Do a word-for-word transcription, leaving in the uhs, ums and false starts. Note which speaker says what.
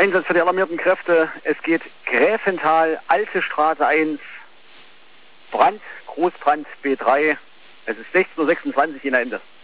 Speaker 1: Einsatz für die alarmierten Kräfte. Es geht Gräfental, Alte Straße eins, Brand, Großbrand B drei. Es ist sechzehn Uhr sechsundzwanzig in der Ende.